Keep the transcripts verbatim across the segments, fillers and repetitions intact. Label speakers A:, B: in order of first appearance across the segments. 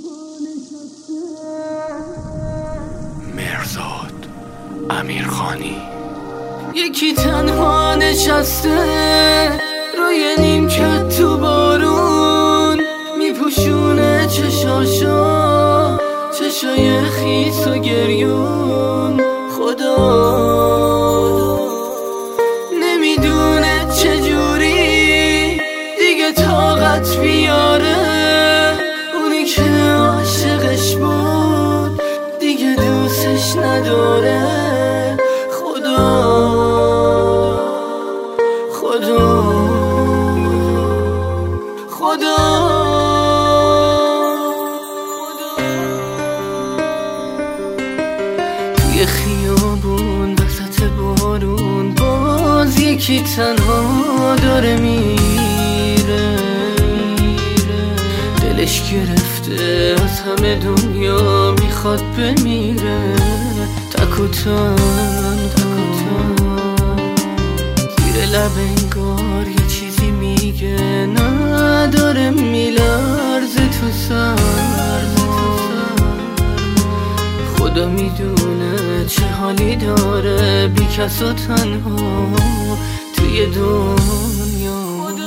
A: مرزاد امیرخانی.
B: یکی تنها نشسته روی نیمکت تو بارون، میپوشونه چشاشو، چشای خیس و گریون. خدا نمیدونه چجوری دیگه طاقت بیاره، اونی که عاشقش بود دیگه دوستش نداره. خدا خدا خدا توی خیابون وسط بارون باز یکی تنها داره میره، دلش گرفته از همه دنیا میخواد بمیره. تک و تن زیر لب انگار یه چیزی میگه، نداره میلرزه تو سرما. خدا میدونه چه حالی داره بی کس و تنها توی دنیا.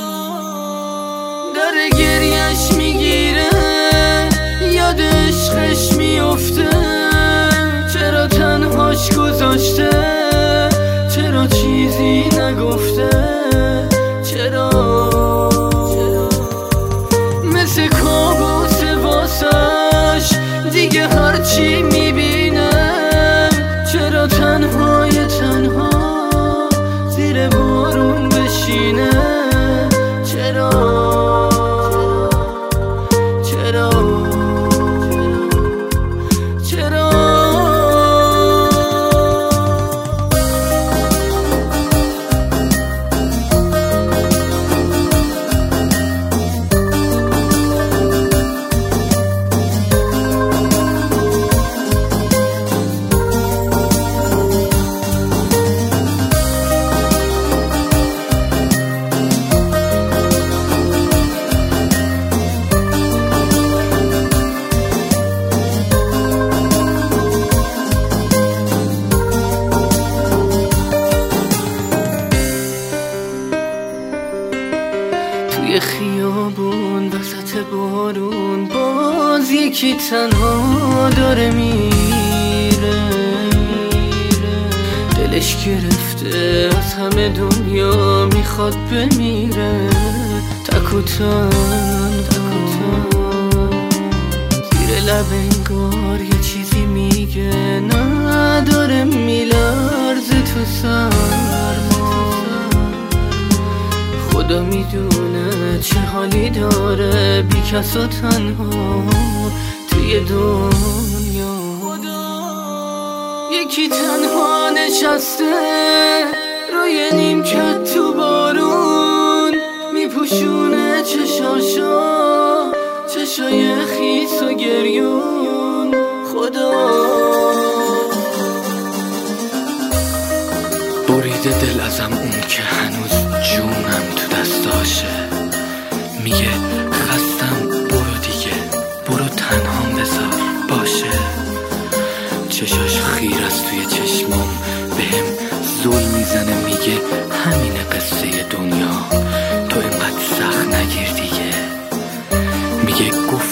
B: داره گریش میگیره، یاد عشقش میفته، چرا تنهاش گذاشته، چرا چیزی نگفته، چرا مثل کابوس واسش دیگه هرچی میبینه، چرا تنهای تنها زیر بارون بشینه، چرا چرا چرا توی خیابون وسط بارون باز یکی تنها داره میره، دلش گرفته از همه دنیا میخواد بمیره. تک و تن زیر لب انگار یه چیزی میگه، نداره میلرزه تو سرما. خدا میدونه چه حالی داره بی کس و تنها توی دنیا. یکی تنها نشسته روی نیمکت تو بارون، میپوشونه چشاشو، چشای خیس و گریون. خدا
A: بریده دل ازم اون که هنوز جونم تو دستاشه، میگه خستم برو دیگه، برو تنهام بذار باشه. چشاش خیر است توی چشمام، بهم زل میزنه، میگه همینه قصه دنیا، تو اینقدر سخت نگیر دیگه. میگه گفت